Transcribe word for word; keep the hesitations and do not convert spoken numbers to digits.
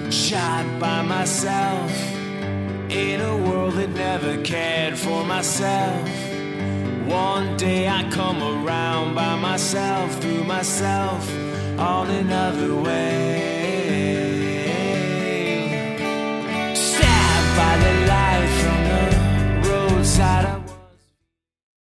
shot by myself in a world that never cared for myself. One day I come around by myself, through myself, on another way.